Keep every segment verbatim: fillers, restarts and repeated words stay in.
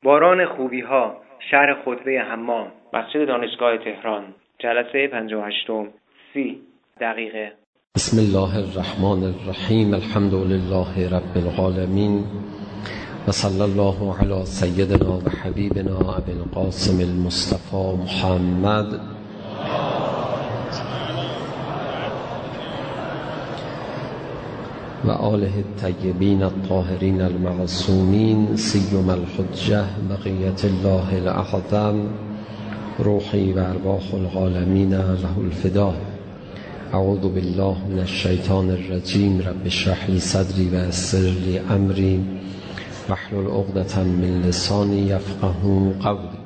باران خوبی ها، شهر خطبه حمام، مسجد دانشگاه تهران، جلسه پنجاه و هشتم، سی دقیقه. بسم الله الرحمن الرحیم. الحمد لله رب العالمین و صلی الله علی سیدنا و حبیبنا ابی القاسم المصطفى محمد و آله الطیبین الطاهرین المعصومین، سیما الحجة بقیة الله الاعظم، روحی و ارواح العالمین له الفداء. اعوذ بالله من الشیطان الرجیم. رب اشرح لی صدری و یسر لی امری واحلل عقدة من لسانی یفقهوا قولی.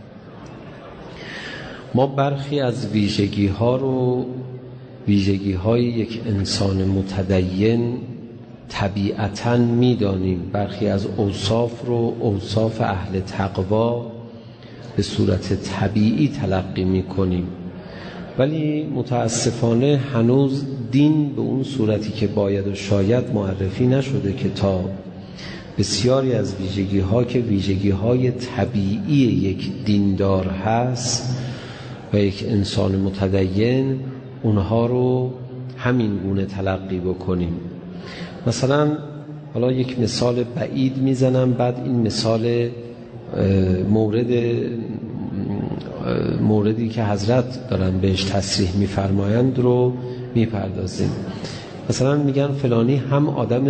ما برخی از ویژگی ها رو ویژگی های یک انسان متدین طبیعتاً میدانیم. برخی از اوصاف رو اوصاف اهل تقوا به صورت طبیعی تلقی میکنیم، ولی متاسفانه هنوز دین به اون صورتی که باید و شاید معرفی نشده که تا بسیاری از ویژگی ها که ویژگی های طبیعی یک دیندار هست و یک انسان متدین، اونها رو همین گونه تلقی بکنیم. مثلا حالا یک مثال بعید میزنم، بعد این مثال مورد موردی که حضرت دارن بهش تصریح میفرمایند رو میپردازیم. مثلا میگن فلانی هم آدم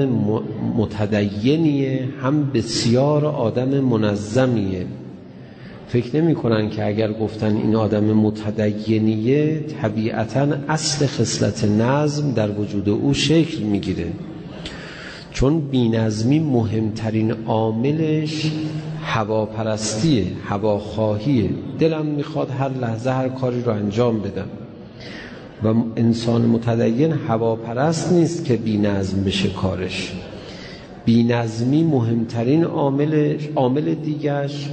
متدینیه، هم بسیار آدم منظمیه. فکر نمی کنن که اگر گفتن این آدم متدینیه، طبیعتاً اصل خصلت نظم در وجود او شکل میگیره، چون بی‌نظمی مهمترین عاملش هواپرستیه، هواخواهیه. دلم میخواد هر لحظه هر کاری رو انجام بدم، و انسان متدین هواپرست نیست که بی‌نظم بشه کارش. بی‌نظمی مهمترین عامل عامل دیگرش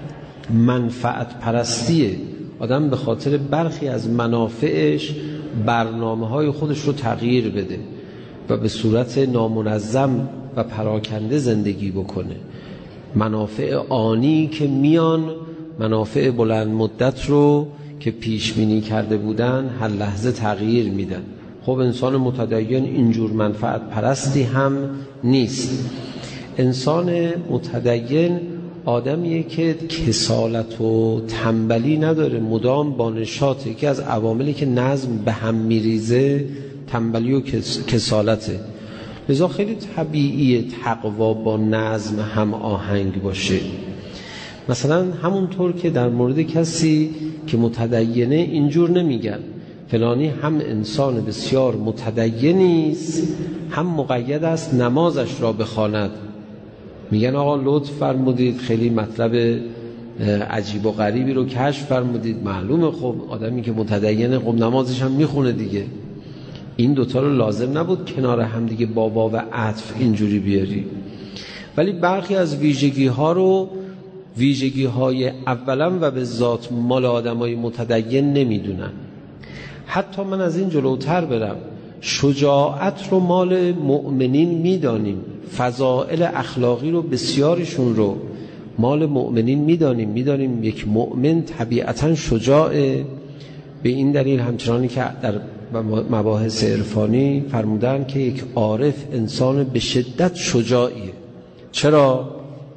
منفعت پرستیه. آدم به خاطر برخی از منافعش برنامه‌های خودش رو تغییر بده و به صورت نامنظم و پراکنده زندگی بکنه. منافع آنی که میان، منافع بلند مدت رو که پیش بینی کرده بودن هر لحظه تغییر میدن. خب انسان متدین اینجور منفعت پرستی هم نیست. انسان متدین آدمیه که کسالت و تنبلی نداره، مدام با نشاطه. که از عواملی که نظم به هم میریزه تنبلی و کسالته. لذا خیلی طبیعیه تقوا با نظم هم آهنگ باشه. مثلا همونطور که در مورد کسی که متدینه اینجور نمیگن فلانی هم انسان بسیار متدینیست، هم مقید است نمازش را بخواند. میگن آقا لطف فرمودید، خیلی مطلب عجیب و غریبی رو کشف فرمودید. معلومه خب آدمی که متدینه خب نمازش هم میخونه دیگه. این دوتا رو لازم نبود کنار هم دیگه با واو و عطف اینجوری بیاری. ولی برخی از ویژگی ها رو ویژگی های اولا و به ذات مال آدم های متدین نمیدونن. حتی من از این جلوتر برم، شجاعت رو مال مؤمنین میدانیم، فضائل اخلاقی رو بسیارشون رو مال مؤمنین میدانیم. میدانیم یک مؤمن طبیعتاً شجاعه. به این دلیل همچنانی که در مباحث عرفانی فرمودن که یک عارف انسان به شدت شجاعیه. چرا؟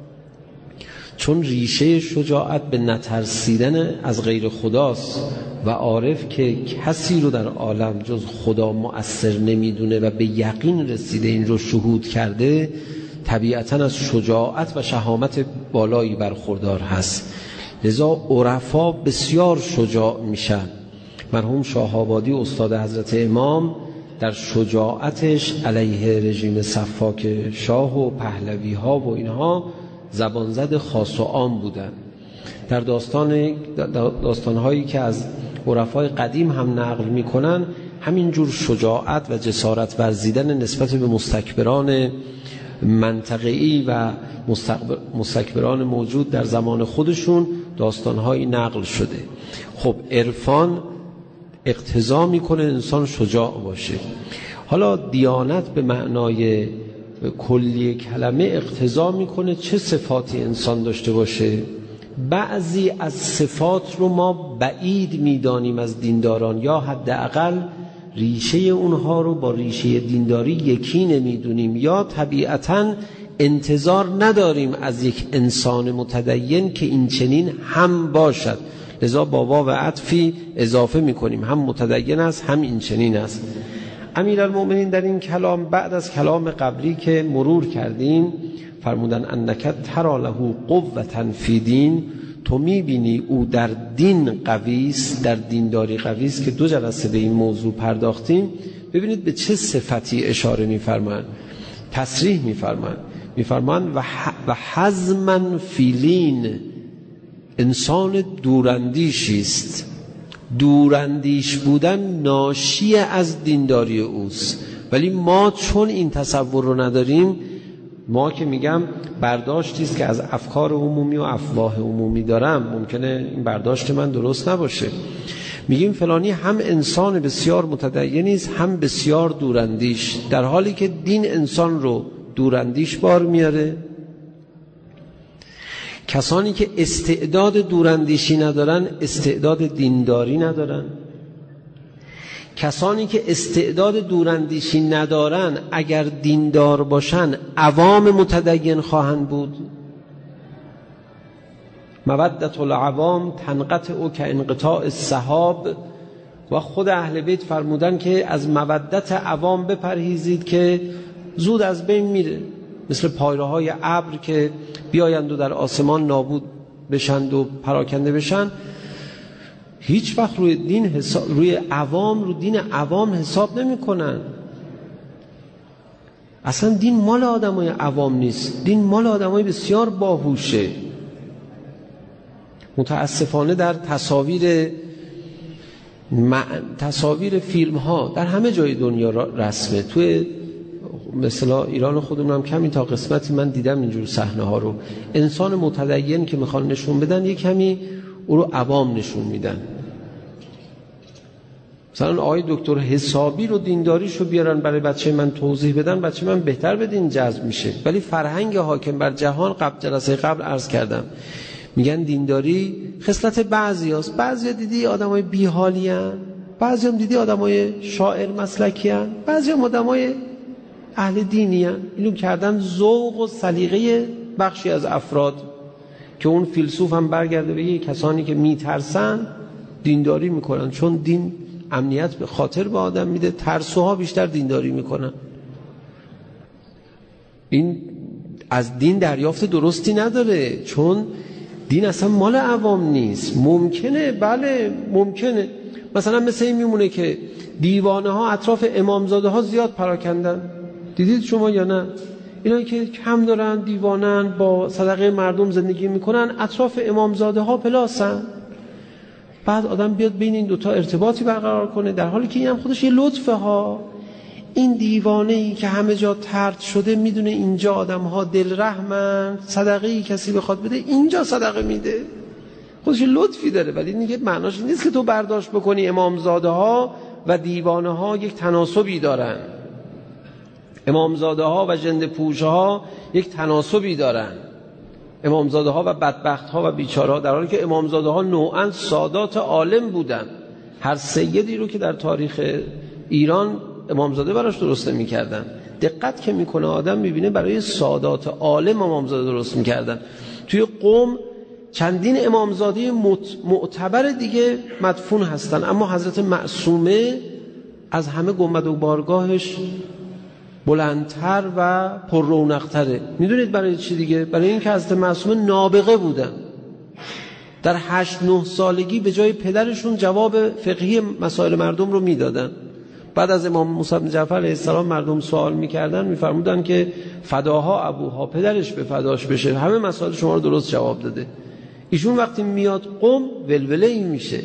چون ریشه شجاعت به نترسیدن از غیر خداست و عارف که کسی رو در عالم جز خدا مؤثر نمیدونه و به یقین رسیده این رو شهود کرده، طبیعتاً از شجاعت و شهامت بالایی برخوردار هست. لذا عرفا بسیار شجاع میشن. مرحوم شاه آبادی استاد حضرت امام در شجاعتش علیه رژیم سفاک شاه و پهلوی ها و اینها زبانزد خاص و عام بودن. در داستان داستانهایی که از عرفای قدیم هم نقل میکنن، همینجور شجاعت و جسارت ورزیدن نسبت به مستکبران منطقه‌ای و مستکبران موجود در زمان خودشون داستانهایی نقل شده. خب عرفان اقتضا میکنه انسان شجاع باشه. حالا دیانت به معنای کلی کلمه اقتضا میکنه چه صفاتی انسان داشته باشه. بعضی از صفات رو ما بعید میدانیم از دینداران، یا حداقل ریشه اونها رو با ریشه دینداری یکی نمیدونیم، یا طبیعتاً انتظار نداریم از یک انسان متدین که این چنین هم باشد، لذا با واو عطفی اضافه میکنیم هم متدین است هم این چنین است. امیرالمؤمنین در این کلام بعد از کلام قبلی که مرور کردیم فرمودن انک تری له قوة فی دین، تو میبینی او در دین قویست، در دینداری قویست، که دو جلسه به این موضوع پرداختیم. ببینید به چه صفتی اشاره میفرمان، تصریح میفرمان میفرمان و حزما فی لین، انسان دوراندیشی است. دوراندیش بودن ناشی از دینداری اوست، ولی ما چون این تصور رو نداریم، ما که میگم برداشتی است که از افکار عمومی و افواه عمومی دارم، ممکنه این برداشت من درست نباشه، میگیم فلانی هم انسان بسیار متدینی است هم بسیار دوراندیش، در حالی که دین انسان رو دوراندیش بار میاره. کسانی که استعداد دوراندیشی ندارن استعداد دینداری ندارن. کسانی که استعداد دوراندیشی ندارن اگر دیندار باشن عوام متدین خواهند بود. مودت العوام تنقطع او که انقطاع السحاب، و خود اهل بیت فرمودن که از مودت عوام بپرهیزید که زود از بین میره، مثل پایره های ابر که بیایند و در آسمان نابود بشند و پراکنده بشن. هیچ وقت روی دین حساب، روی عوام، رو دین عوام حساب نمی کنن. اصلا دین مال آدمای عوام نیست، دین مال آدمای بسیار باهوشه. متاسفانه در تصاویر تصاویر فیلم ها در همه جای دنیا رسمه، توی مثلا ایران خودمون هم کمی تا قسمتی من دیدم اینجور صحنه ها رو. انسان متدین که میخوان نشون بدن یک کمی او رو عوام نشون میدن. مثلا آقای دکتر حسابی رو دینداریش رو بیارن برای بچه من توضیح بدن، بچه من بهتر به دین جذب میشه. ولی فرهنگ حاکم بر جهان، قبل جلسه قبل عرض کردم، میگن دینداری خصلت بعضی هست. بعضی ها دیدی آدم های بیحالی هن، بعضی هم دیدی آدم های شاعر مسلکی هن، بعضی هم آدم های اهل دینی هن. اینو کردن ذوق و سلیقه بخشی از افراد، که اون فیلسوف هم برگرده به کسانی که میترسن دینداری میکنن، چون دین امنیت به خاطر به آدم میده، ترسوها بیشتر دینداری میکنن. این از دین دریافت درستی نداره، چون دین اصلا مال عوام نیست. ممکنه، بله ممکنه، مثلا مثل این میمونه که دیوانه ها اطراف امامزاده ها زیاد پراکندن، دیدید شما یا نه؟ اینایی که کم دارن، دیوانن، با صدقه مردم زندگی میکنن، اطراف امامزاده ها پلاسن. بعد آدم بیاد بین این دوتا ارتباطی برقرار کنه، در حالی که این هم خودش یه لطفه ها. این دیوانه ای که همه جا طرد شده میدونه اینجا آدم ها دل رحمن، صدقه ای کسی بخواد بده اینجا صدقه میده، خودش یه لطفی داره. ولی این دیگه معناش نیست که تو برداشت بکنی امامزاده ها و دیوانه ها یک تناسبی دارن. امامزاده ها و ژنده پوش ها یک تناسبی دارن، امامزاده ها و بدبخت ها و بیچاره ها، در حالی که امامزاده ها نوعا سادات عالم بودن. هر سیدی رو که در تاریخ ایران امامزاده براش درست نمی‌کردن. دقت که میکنه آدم میبینه برای سادات عالم امامزاده درست می‌کردن. توی قم چندین امامزاده معتبر دیگه مدفون هستن، اما حضرت معصومه از همه گنبد و بارگاهش بلندتر و پر رونق‌تره. میدونید برای چی دیگه؟ برای این که حضرت معصومه نابغه بودن، در هشت نه سالگی به جای پدرشون جواب فقهی مسائل مردم رو میدادن. بعد از امام موسی بن جعفر علیه السلام مردم سوال میکردن، میفرمودن که فداها ابوها، پدرش به فداش بشه، همه مسائل شما رو درست جواب داده. ایشون وقتی میاد قم ولوله این میشه.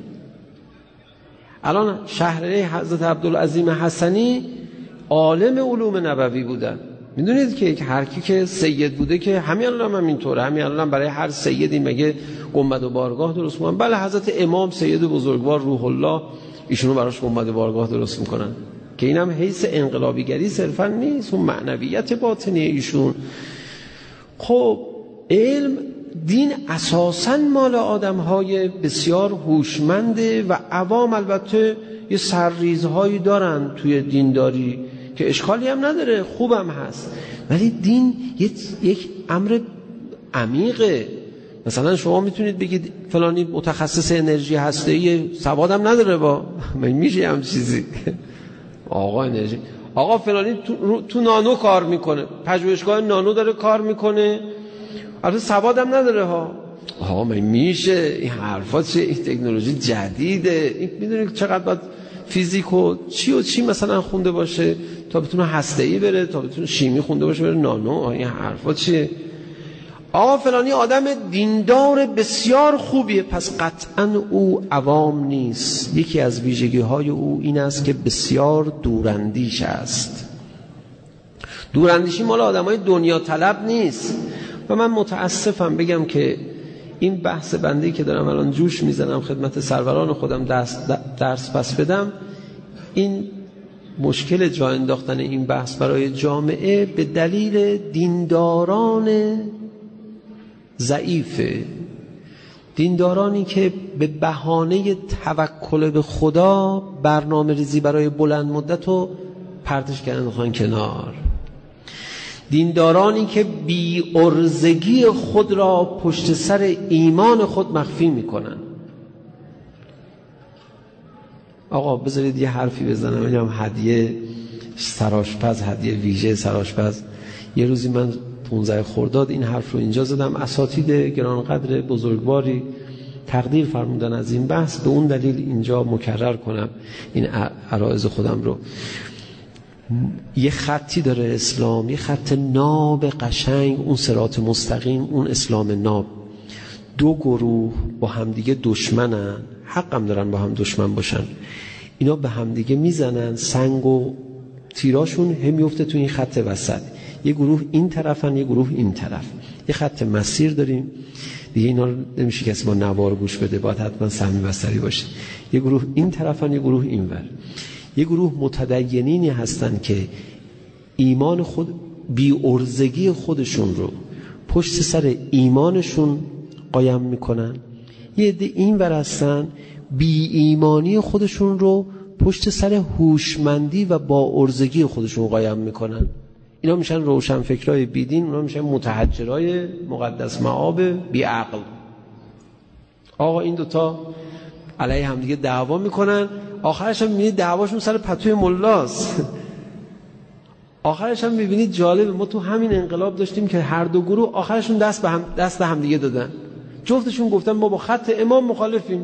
الان شهرنه حضرت عبدالعظیم حسنی عالم علوم نبوی بودن. میدونید که هر کی که سید بوده که همین الان هم اینطوره، همین الان برای هر سیدی مگه گنبد و بارگاه درست میکنن؟ بله، حضرت امام سید بزرگوار روح الله ایشونو براش گنبد بارگاه درست میکنن. که اینم حیث انقلابیگری صرفا نیست، اون معنویت باطنی ایشون. خب علم، دین اساساً مال آدم‌های بسیار هوشمنده و عوام البته یه سرریزهایی دارن توی دینداری که اشکالی هم نداره، خوبم هست، ولی دین یک امر عمیقه. مثلا شما میتونید بگید فلانی متخصص انرژی هسته‌ای، سوادم نداره، با میشه هم چیزی آقا انرژی، آقا فلانی تو, تو نانو کار میکنه، پژوهشگاه نانو داره کار میکنه، البته سوادم نداره ها. آقا من میشه این حرفا چه؟ این تکنولوژی جدیده، این میدونید چقدر باید فیزیک و چی و چی مثلا خونده باشه تا بتونه هسته‌ای بره، تا بتونه شیمی خونده باشه بره نانو. این حرفا چیه؟ آقا فلانی آدم دیندار بسیار خوبیه، پس قطعا او عوام نیست. یکی از ویژگی های او این است که بسیار دوراندیش است. دوراندیشی مال آدم های دنیا طلب نیست. و من متاسفم بگم که این بحث بندی که دارم الان جوش میزنم خدمت سروران خودم درس, درس پس بدم، این مشکل جا انداختن این بحث برای جامعه به دلیل دینداران ضعیفه، دیندارانی که به بهانه توکل به خدا برنامه ریزی برای بلند مدت رو پرتش کردن خواهن کنار، دیندارانی که بی ارزگی خود را پشت سر ایمان خود مخفی میکنن. آقا بذارید یه حرفی بزنم، اینم هدیه سرآشپز، هدیه ویژه سرآشپز. یه روزی من پونزده خرداد این حرف رو اینجا زدم، اساتید گرانقدر بزرگواری تقدیر فرمودن از این بحث، به اون دلیل اینجا مکرر کنم این عرایض خودم رو. یه خطی داره اسلام، یه خط ناب قشنگ، اون صراط مستقیم، اون اسلام ناب. دو گروه با همدیگه دشمنن، حقم دارن با هم دشمن باشن، اینا به همدیگه میزنن، سنگ و تیراشون هم میفته تو این خط وسط. یه گروه این طرفن، یه گروه این طرف. یه خط مسیر داریم دیگه، اینا رو نمیشه کسی با نوار گوش بده، باید حتما سهمی بصری باشه. یه گروه این طرفن، یه گروه این ور. یه گروه متدینینی هستن که ایمان خود، بی ارزگی خودشون رو پشت سر ایمانشون قایم میکنن. یه عده این ور هستن بی ایمانی خودشون رو پشت سر هوشمندی و با ارزگی خودشون قایم میکنن. اینا میشن روشنفکرای بیدین، اونا میشن متحجرای مقدس مآب بی عقل. آقا این دوتا علیه هم دیگه دعوا میکنن، آخرش هم میبینید دعواشون سر پتوی ملاست. آخرش هم میبینید جالب، ما تو همین انقلاب داشتیم که هر دو گروه آخرشون دست به هم دست به هم دیگه دادن، جفتشون گفتن ما با خط امام مخالفیم.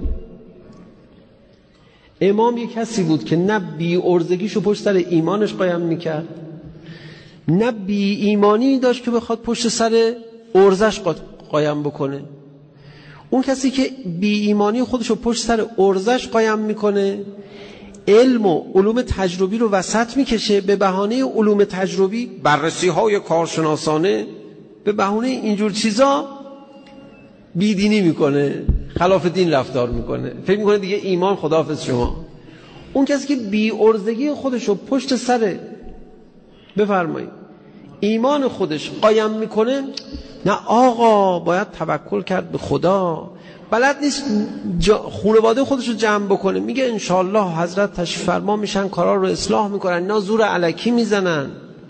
امام یک کسی بود که نه بی ارزگیشو پشت سر ایمانش قایم میکرد، نه بی ایمانی داشت که بخواد پشت سر ارزش قایم بکنه. اون کسی که بی ایمانی خودشو پشت سر ارزش قایم میکنه، علم و علوم تجربی رو وسط میکشه، به بهانه علوم تجربی، بررسی های کارشناسانه، به بهانه اینجور چیزا بیدینی میکنه، خلاف دین رفتار میکنه، فکر میکنه دیگه ایمان خداحافظ شما. اون کسی که بی ارزگی خودشو پشت سر بفرمایید ایمان خودش قایم میکنه، نه آقا باید توکل کرد به خدا، بلد نیست خانواده خودش رو جمع بکنه، میگه انشالله حضرت تشریف فرما میشن کارا رو اصلاح میکنن، اینا زور الکی میزنن.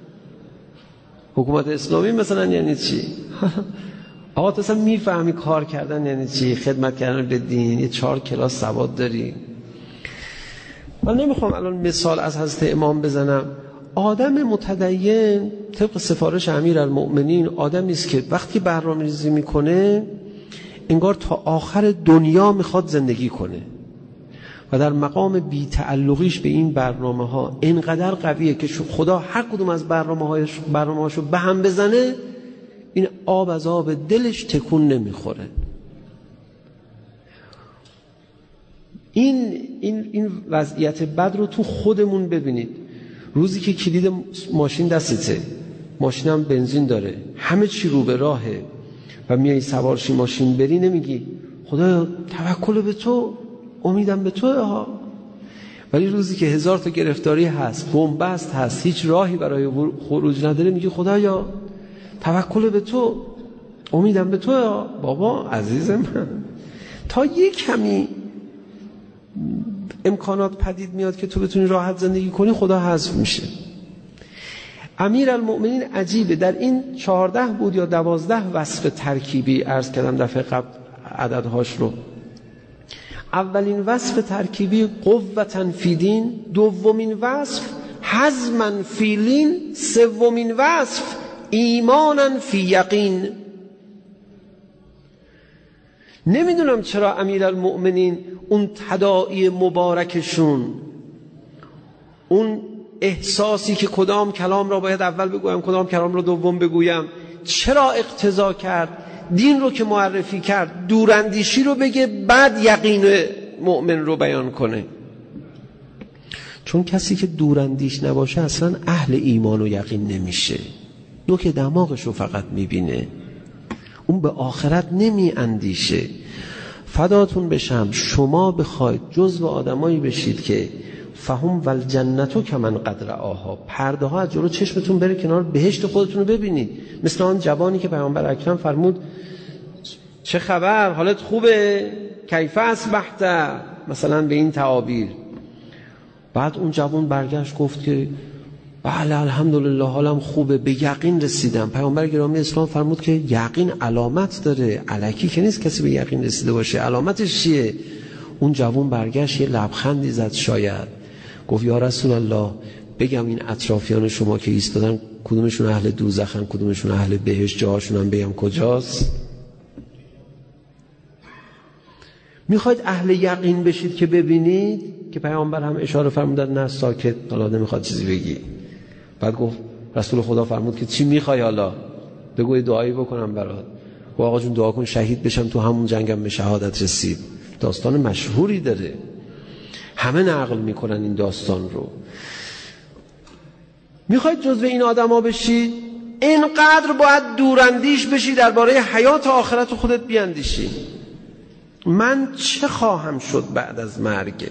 حکومت اسلامی مثلا یعنی چی؟ آقا تو اصلا میفهمی کار کردن یعنی چی؟ خدمت کردن به دین، یه چهار کلاس سواد داری. من نمیخوام الان مثال از حضرت امام بزنم. آدم متدین طبق سفارش امیرالمؤمنین آدمی است که وقتی برنامه‌ریزی میکنه انگار تا آخر دنیا میخواد زندگی کنه و در مقام بی تعلقیش به این برنامه ها اینقدر قویه که خدا هر کدوم از برنامه هایش برنامه هاشو به هم بزنه، این آب از آب دلش تکون نمیخوره. این این این وضعیت بد رو تو خودمون ببینید. روزی که کلید ماشین دستته، ماشینم بنزین داره، همه چی رو به راهه و میای سوارشی ماشین بری، نمیگی خدا توکل به تو، امیدم به تو ها، ولی روزی که هزار تا گرفتاری هست، بنبست هست، هیچ راهی برای خروج نداره، میگه خدایا توکل به تو، امیدم به تو. بابا عزیز من، تا یک کمی امکانات پدید میاد که تو بتونی راحت زندگی کنی، خدا حذف میشه. امیرالمؤمنین عجیبه، در این چهارده بود یا دوازده وصف ترکیبی عرض کردم دفعه قبل عددهاش رو. اولین وصف ترکیبی قوتن فی دین، دومین وصف حزمن فی لین، سومین وصف ایمانن فی یقین. نمیدونم چرا امیرالمؤمنین اون تداعی مبارکشون، اون احساسی که کدام کلام را باید اول بگویم کدام کلام را دوم بگویم، چرا اقتضا کرد دین رو که معرفی کرد دوراندیشی رو بگه بعد یقین مؤمن رو بیان کنه؟ چون کسی که دوراندیش نباشه اصلا اهل ایمان و یقین نمیشه، نوک دماغش رو فقط میبینه، اون به آخرت نمی اندیشه. فداتون بشم شما بخواید جزو آدمایی بشید که فهم والجنتو کمن قد رآها، پرده ها از جلو چشمتون بره کنار، بهشت خودتون رو ببینید. مثل آن جوانی که پیامبر اکرم فرمود چه خبر، حالت خوبه، کیف اصبحت، مثلا به این تعابیر. بعد اون جوان برگشت گفت که بله الحمدلله حالم خوبه، به یقین رسیدم. پیامبر گرامی اسلام فرمود که یقین علامت داره، الکی که نیست کسی به یقین رسیده باشه. علامتش چیه؟ اون جوان برگشت یه لبخندی زد شاید، گفت یا رسول الله بگم این اطرافیان شما که ایستادن کدومشون اهل دوزخن کدومشون اهل بهشت، جاهاشون هم بگم کجاست؟ میخواید اهل یقین بشید که ببینید که پیامبر هم اشاره فرمودن نه ساکت، حالا نمیخواد چیزی بگی. بعد گفت رسول خدا فرمود که چی میخوای حالا بگوی دعایی بکنم برات. و آقا جون دعا کن شهید بشم تو همون جنگم به شهادت رسید. داستان مشهوری داره، همه نقل میکنن این داستان رو. میخواید جزو این آدما بشی، اینقدر باید دوراندیش بشی درباره حیات آخرت خودت بیاندیشی. من چه خواهم شد بعد از مرگ؟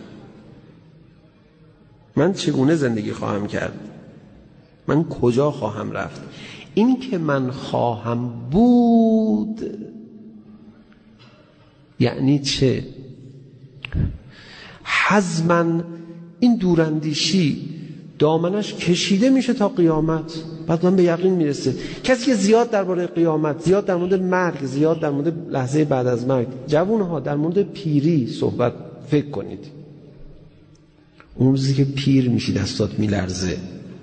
من چگونه زندگی خواهم کرد؟ من کجا خواهم رفت؟ این که من خواهم بود یعنی چه؟ حزمن، این دوراندیشی دامنش کشیده میشه تا قیامت، بعد من به یقین میرسه. کسی که زیاد درباره قیامت، زیاد در مورد مرگ، زیاد در مورد لحظه بعد از مرگ، جوانها در مورد پیری صحبت فکر کنید. اون روزی که پیر میشی دستات میلرزه،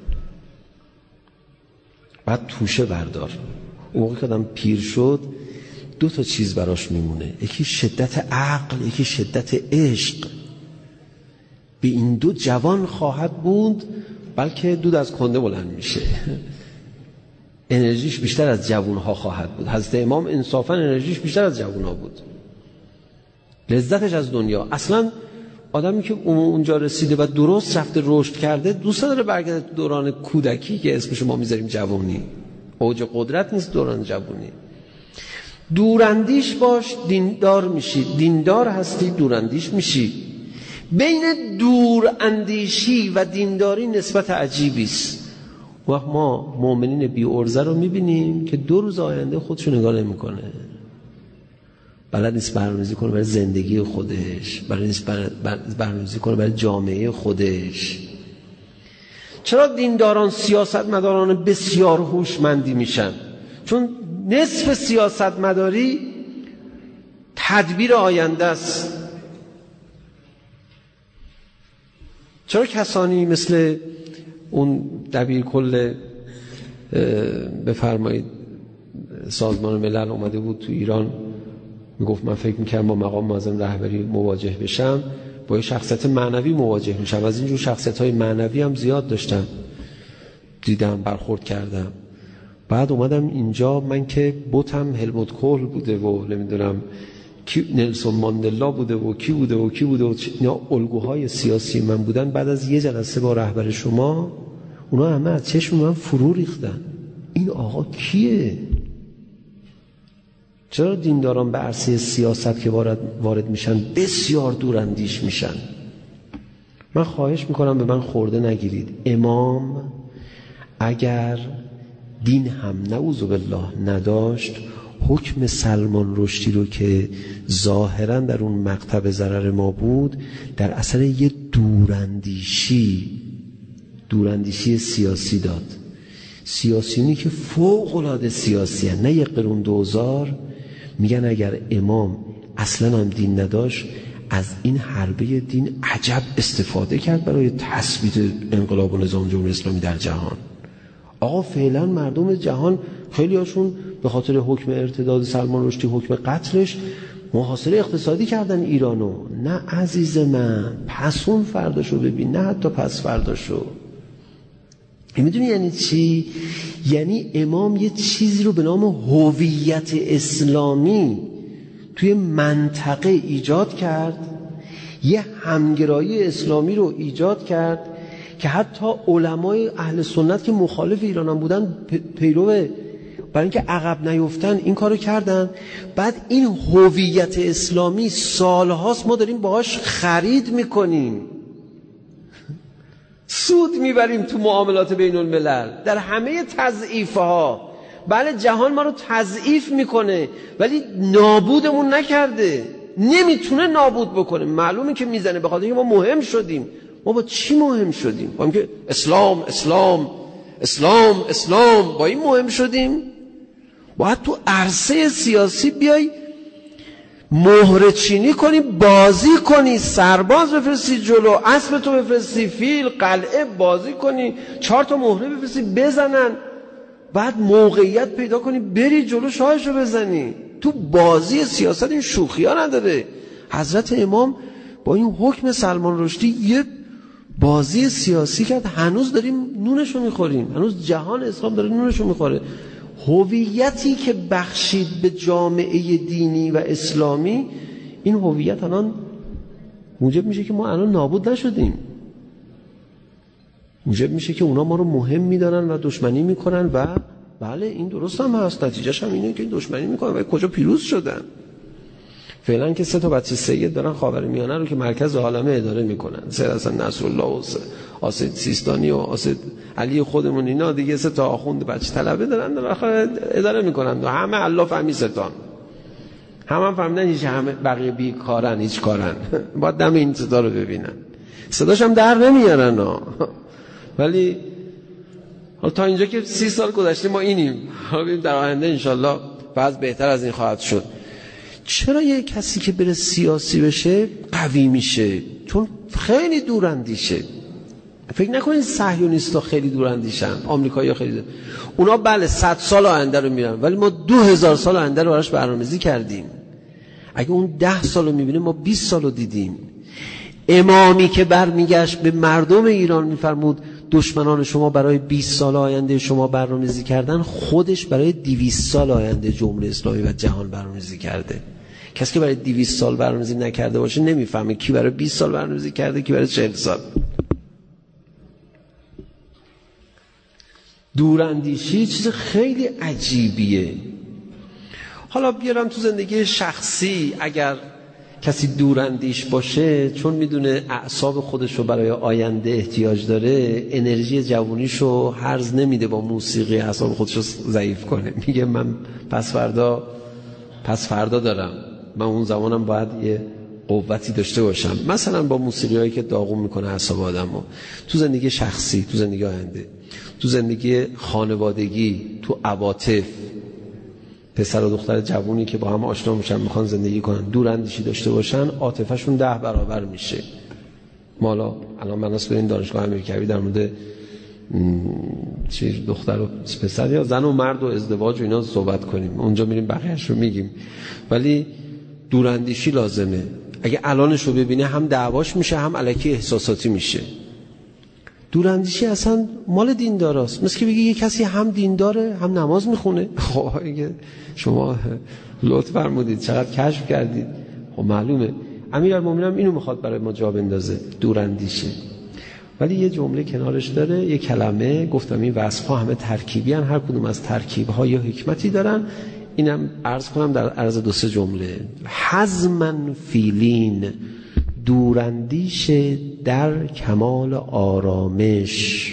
بعد توشه بردار. اون موقع که آدم پیر شد دو تا چیز براش میمونه، یکی شدت عقل، یکی شدت عشق. به این دو جوان خواهد بود، بلکه دود از کنده بلند میشه. انرژیش بیشتر از جوانها خواهد بود. حضرت امام انصافا انرژیش بیشتر از جوانها بود، لذتش از دنیا. اصلا آدمی که اونجا رسیده و درست رفته رشد کرده دوست داره برگرده تو دوران کودکی که اسمش ما میذاریم جوانی. اوج قدرت نیست دوران جوانی. دوراندیش باش، دیندار میشی. دیندار هستی دوراندیش میشی. بین دوراندیشی و دینداری نسبت عجیبی است. وقت ما مؤمنین بی عرضه رو میبینیم که دو روز آینده خودشو نگاه نمیکنه، بلد نیست برنامه‌ریزی کنه برای زندگی خودش، بلد نیست برنامه‌ریزی کنه برای جامعه خودش. چرا دینداران سیاستمداران بسیار هوشمندی میشن؟ چون نصف سیاستمداری تدبیر آینده است. چرا کسانی مثل اون دبیر کل بفرمایید سازمان ملل اومده بود تو ایران، میگفت من فکر میکردم با مقام معظم رهبری مواجه بشم، با یه شخصیت معنوی مواجه میشم. از اینجور شخصیت های معنوی هم زیاد داشتم، دیدم، برخورد کردم. بعد اومدم اینجا، من که بوتم هلموت کول بوده و نمیدونم کی نلسون ماندلا بوده و کی بوده و کی بوده و اینا الگوهای سیاسی من بودن. بعد از یه جلسه با رهبر شما اونا همه از چشم من فرو ریختن. این آقا کیه؟ چرا دینداران به عرصه سیاست که وارد, وارد میشن بسیار دوراندیش میشن؟ من خواهش میکنم به من خورده نگیرید. امام اگر دین هم نعوذ بالله نداشت، حکم سلمان رشدی رو که ظاهرا در اون مقطع ضرر ما بود، در اثر یه دوراندیشی دوراندیشی سیاسی داد. سیاسیونی که فوق العاده سیاسی هن، نه یک قرون دوزار، میگن اگر امام اصلا هم دین نداشت، از این حربه دین عجب استفاده کرد برای تثبیت انقلاب و نظام جمهوری اسلامی در جهان. آقا فعلا مردم جهان خیلی هاشون به خاطر حکم ارتداد سلمان رشدی، حکم قتلش، محاصره اقتصادی کردن ایرانو. نه عزیز من، پسون فرداشو ببین، نه حتی پس فرداشو. میدونی یعنی چی؟ یعنی امام یه چیزی رو به نام هویت اسلامی توی منطقه ایجاد کرد، یه همگرایی اسلامی رو ایجاد کرد که حتی علمای اهل سنت که مخالف ایران هم بودن پیرو، برای اینکه عقب نیفتن این کارو کردن. بعد این هویت اسلامی سالهاست ما داریم باهاش خرید میکنیم، سود میبریم تو معاملات بین الملل، در همه تضعیفها. بله جهان ما رو تضعیف میکنه ولی نابودمون نکرده، نمیتونه نابود بکنه. معلومه که میزنه، به خاطر اینکه ما مهم شدیم. ما با چی مهم شدیم؟ با اینکه اسلام اسلام اسلام اسلام با این مهم شدیم. باید تو عرصه سیاسی بیای مهره چینی کنی، بازی کنی، سرباز بفرستی جلو، اسب تو بفرستی فیل، قلعه بازی کنی، چهار تا مهره بفرستی بزنن، بعد موقعیت پیدا کنی بری جلو شاهشو بزنی. تو بازی سیاست این شوخی ها نداره. حضرت امام با این حکم سلمان رشدی یه بازی سیاسی کرد، هنوز داریم نونشو میخوریم، هنوز جهان اسلام داره نونشو میخوره. هویتی که بخشید به جامعه دینی و اسلامی، این هویت الان موجب میشه که ما الان نابود نشدیم، موجب میشه که اونا ما رو مهم میدانن و دشمنی میکنن. و بله این درست هم هست، نتیجهش هم اینه که دشمنی میکنن و کجا پیروز شدن. فعلا که سه تا بچه سید دارن خاورمیانه رو که مرکز عالمه اداره میکنن، سید حسن نصرالله و آسد سیستانی و آسد علی خودمون، اینا دیگه سه تا آخوند بچه طلبه دارن اداره میکنن و همه الله فهمی ستان، همه هم فهمیدن هیچ، همه بقیه بیکارن، هیچ کارن. باید دم این صدا رو ببینن، صداش هم در نمیارن ها. ولی حالا تا اینجا که سی سال گذشته ما اینیم، حالا در آینده انشالله بعض بهتر از این خواهد شد. چرا یه کسی که بره سیاسی بشه قوی میشه؟ چون خیلی دوراندیشه. فکر نکنید صهیونیستا خیلی دوراندیشن، آمریکایی‌ها خیلی دور. اونا بله صد سال آینده رو میرن، ولی ما دو هزار سال آینده رو براش برنامه‌ریزی کردیم. اگه اون ده سال رو میبینه ما بیست سال رو دیدیم. امامی که برمیگشت به مردم ایران میفرمود دشمنان شما برای بیست سال آینده شما برنامه‌ریزی کردن، خودش برای دویست سال آینده جمهوری اسلامی و جهان برنامه‌ریزی کرده. کسی که برای دویست سال برنامه‌ریزی نکرده باشه نمیفهمه کی برای بیست سال برنامه‌ریزی کرده، کی برای چهل سال. دوراندیشی چیز خیلی عجیبیه. حالا بیارم تو زندگی شخصی، اگر کسی دوراندیش باشه چون میدونه اعصاب خودش رو برای آینده احتیاج داره، انرژی جوونیشو هرز نمیده با موسیقی اعصاب خودش رو ضعیف کنه. میگه من پس فردا پس فردا دارم، من اون زمانم باید یه قوتی داشته باشم، مثلا با موسیقی هایی که داغون میکنه اعصاب آدمو. تو زندگی شخصی، تو زندگی آینده، تو زندگی خانوادگی، تو عواطف، پسر و دختر جوونی که با هم آشنا میشن میخوان زندگی کنن، دور اندیشی داشته باشن، عاطفه‌شون ده برابر میشه. ما الان مناس بریم دانشگاه امیرکبیر در مورد چی دختر و پسر یا زن و مرد و ازدواج و اینا صحبت کنیم، اونجا میریم بقیه‌اش رو میگیم. ولی دور اندیشی لازمه. اگه الانش رو ببینه هم دعواش میشه هم الکی احساساتی میشه. دوراندیشی اصلا مال دینداراست. مثل که بگی یه کسی هم دینداره هم نماز میخونه. خب اگه شما لطف فرمودید چقدر کشف کردید، خب معلومه. امیرالمومنین اینو میخواد برای ما جا بندازه، دوراندیشه. ولی یه جمله کنارش داره، یه کلمه، گفتم این وصف‌ها همه ترکیبی هن، هر کدوم از ترکیب‌ها یه حکمتی دارن. اینم عرض کنم در عرض دو سه جمله. حزمن فیلین، دوراندیش در کمال آرامش،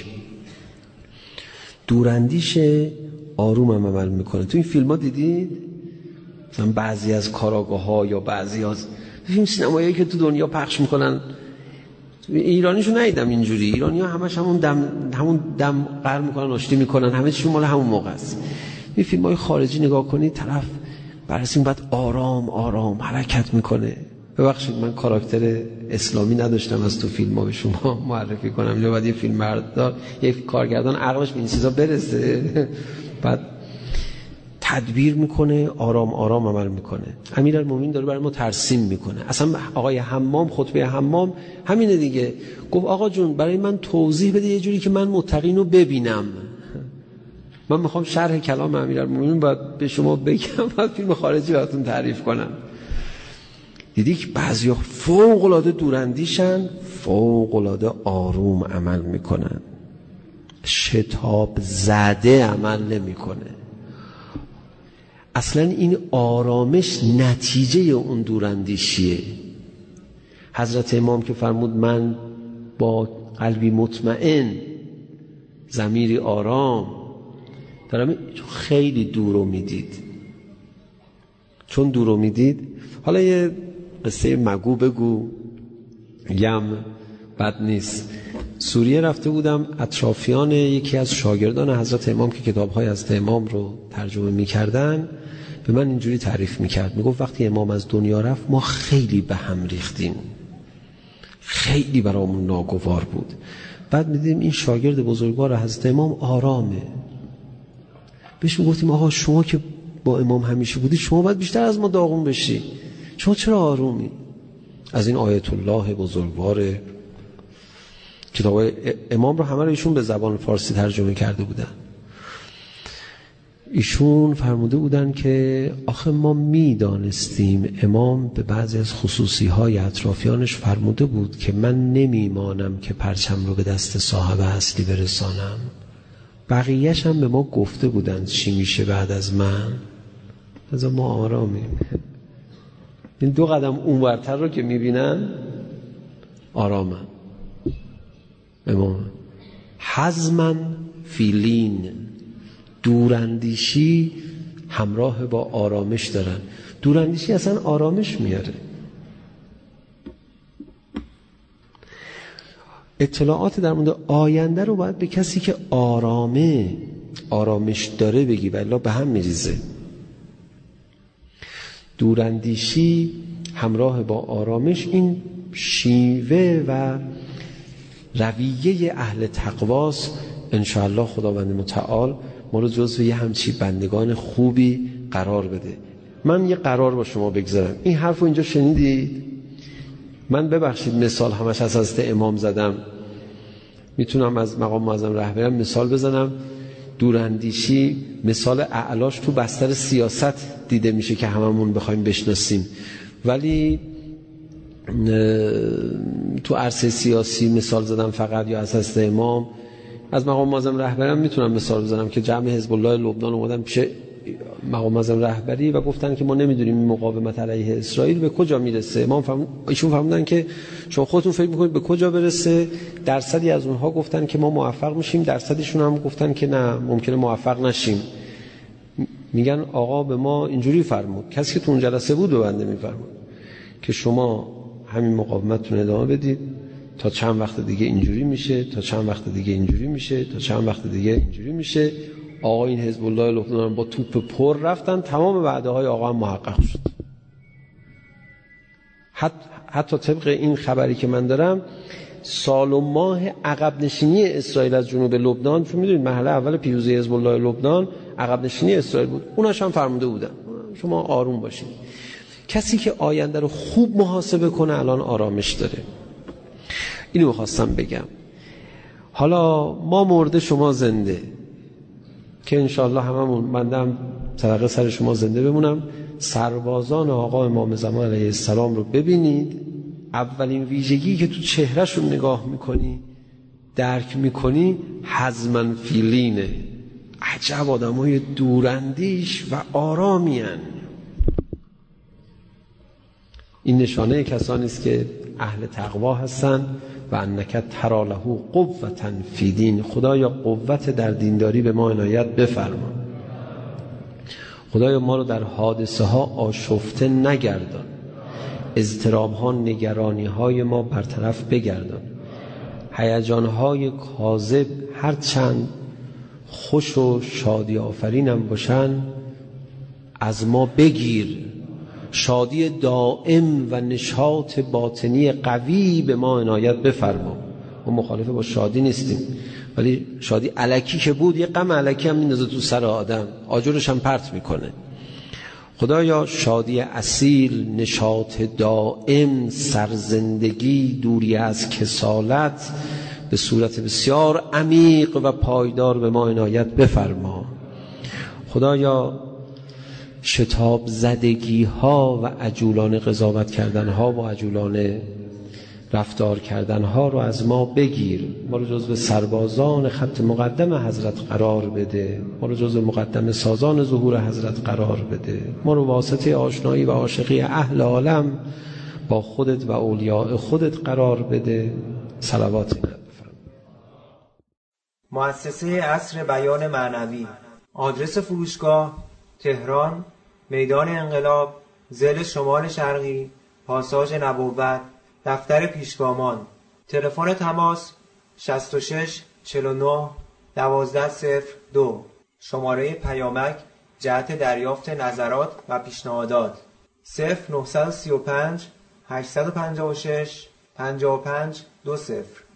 دوراندیش آروم هم عمل میکنه. تو این فیلم ها دیدید مثلا بعضی از کاراگاه ها یا بعضی از فیلم سینمایی که تو دنیا پخش میکنن، ایرانیشو ندیدم اینجوری. ایرانی ها همش همون دم همون دم قهر میکنن، آشتی میکنن، همه چیشون مال همون موقع است. این فیلم های خارجی نگاه کنید، طرف بررسی بعد آرام آرام حرکت میکنه. ببخشید من کاراکتر اسلامی نداشتم از تو فیلم ها به شما معرفی کنم، یا بعد یه فیلم بردار یه کارگردان عقلش به این چیزا برسه بعد تدبیر میکنه، آرام آرام عمل میکنه. امیرالمومنین داره برای ما ترسیم میکنه. اصلا آقای حمام خطبه حمام همینه دیگه، گفت آقا جون برای من توضیح بده یه جوری که من متقین رو ببینم. من میخوام شرح کلام امیرالمومنین باید به شما بگم، بعد فیلم خارجی براتون تعریف کنم. دیدی که بعضیا فوق العاده دوراندیشن، فوق العاده آروم عمل میکنن، شتاب زده عمل نمیکنه. اصلا این آرامش نتیجه اون دوراندیشیه. حضرت امام که فرمود من با قلبی مطمئن، ضمیری آرام دارم، خیلی دورو میدید. چون دورو میدید، حالا یه قصه مگو بگو یم بد نیست. سوریه رفته بودم، اطرافیان یکی از شاگردان حضرت امام که کتاب‌های حضرت امام رو ترجمه می‌کردن به من اینجوری تعریف می‌کرد، میگفت وقتی امام از دنیا رفت ما خیلی به هم ریختیم، خیلی برامون ناگوار بود. بعد می‌دیدیم این شاگرد بزرگوار حضرت امام آرامه. بهش میگفتیم آقا شما که با امام همیشه بودی، شما باید بیشتر از ما داغون بشی، شما چرا آرومی؟ از این آیت الله بزرگوار کتاب امام رو همه رو ایشون به زبان فارسی ترجمه کرده بودن. ایشون فرموده بودن که آخه ما میدانستیم امام به بعضی از خصوصی های اطرافیانش فرموده بود که من نمیمانم که پرچم رو به دست صاحب اصلی برسانم. بقیهش هم به ما گفته بودن چی میشه بعد از من، از ما آرامیم. این دو قدم اونورتر رو که میبینن آرامن. امام حزمن فیلین، دوراندیشی همراه با آرامش دارن. دوراندیشی اصلا آرامش میاره. اطلاعات در مورد آینده رو باید به کسی که آرامه آرامش داره بگی، ولی به هم میریزه. دوراندیشی همراه با آرامش این شیوه و رویه اهل تقواست. انشاءالله خداوند متعال ما رو جزو یه همچی بندگان خوبی قرار بده. من یه قرار با شما بگذارم، این حرف رو اینجا شنیدید؟ من ببخشید مثال همش از حضرت امام زدم، میتونم از مقام معظم رهبری مثال بزنم. دوراندیشی مثال اعلاش تو بستر سیاست دیده میشه که هممون بخوایم بشناسیم، ولی تو عرصه سیاسی مثال زدم فقط، یا از حضرت امام. از مقام معظم رهبری هم میتونم مثال بزنم که جمع حزب الله لبنان اومدن پیش مقام معظم رهبری و گفتن که ما نمیدونیم این مقاومت علیه اسرائیل به کجا میرسه. امام فرمود، ایشون فرمودن که شما خودتون فکر میکنید به کجا برسه. درصدی از اونها گفتن که ما موفق میشیم، درصدشون هم گفتن که نه ممکنه موفق نشیم. میگن آقا به ما اینجوری فرمود، کسی که تو اون جلسه بود به بنده میفرمود که شما همین مقاومتتون ادامه بدید تا چند وقت دیگه اینجوری میشه، تا چند وقت دیگه اینجوری میشه، تا چند وقت دیگه اینجوری میشه. آقا این حزب الله لبنان با توپ پر رفتن، تمام وعده های آقا هم محقق شد. حتی, حتی طبق این خبری که من دارم سال و ماه عقب نشینی اسرائیل از جنوب لبنان، چون میدونید مرحله اول پیروزی حزب الله لبنان عقب نشینی اسرائیل بود، اوناش هم فرموده بودن شما آروم باشید. کسی که آینده رو خوب محاسبه کنه الان آرامش داره. اینو می‌خواستم بگم. حالا ما مرده شما زنده، که انشاءالله هممون بندم صدقه سر شما زنده بمونم. سربازان آقا امام زمان علیه السلام رو ببینید، اولین ویژگی که تو چهرهشون نگاه میکنی درک میکنی حزمن فیلینه. عجب آدمای دوراندیش و آرامین. این نشانه کسانی است که اهل تقوا هستند. و انک تری له قوة فی دین، خدایا قوت در دینداری به ما عنایت بفرما. خدایا ما رو در حادثه ها آشفته نگردان، اضطراب ها نگرانی های ما برطرف بگردان، هیجان های کاذب هر چند خوش و شادی آفرینم باشن از ما بگیر، شادی دائم و نشاط باطنی قوی به ما عنایت بفرما. ما مخالفه با شادی نیستیم، ولی شادی الکی که بود یه غم الکی هم میندازه تو سر آدم، آجرش هم پرت میکنه. خدایا شادی اصیل، نشاط دائم، سرزندگی، دوری از کسالت به صورت بسیار عمیق و پایدار به ما عنایت بفرما. خدایا شتاب زدگی ها و عجولانه قضاوت کردن ها و عجولانه رفتار کردن ها رو از ما بگیر. ما رو جزو سربازان خط مقدم حضرت قرار بده، ما رو جزو مقدم سازان ظهور حضرت قرار بده، ما رو واسطه آشنایی و عاشقی اهل عالم با خودت و اولیاء خودت قرار بده. صلوات بفرما. مؤسسه عصر بیان معنوی. آدرس فروشگاه: تهران، میدان انقلاب، ضلع شمال شرقی، پاساژ نبوت، دفتر پیشگامان. تلفن تماس: شصت و شش چهل و نه دوازده صفر دو. شماره پیامک جهت دریافت نظرات و پیشنهادات: صفر نه سه پنج هشت پنج شش پنج پنج دو صفر.